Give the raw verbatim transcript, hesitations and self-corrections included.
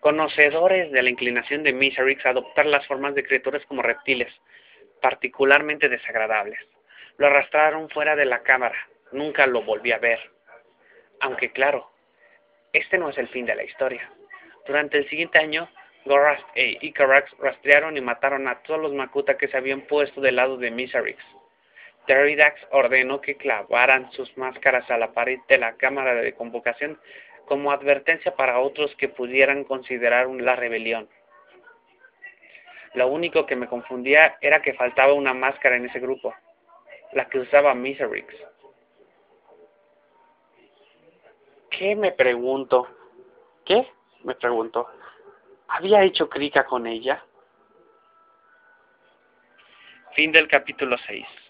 Conocedores de la inclinación de Myserix a adoptar las formas de criaturas como reptiles, particularmente desagradables, lo arrastraron fuera de la cámara. Nunca lo volví a ver. Aunque claro, este no es el fin de la historia. Durante el siguiente año, Gorast e Icarax rastrearon y mataron a todos los Makuta que se habían puesto del lado de Myserix. Teridax ordenó que clavaran sus máscaras a la pared de la cámara de convocación como advertencia para otros que pudieran considerar la rebelión. Lo único que me confundía era que faltaba una máscara en ese grupo, la que usaba Myserix. ¿Qué? Me pregunto. ¿Qué? Me pregunto. ¿Había hecho Krika con ella? Fin del capítulo seis.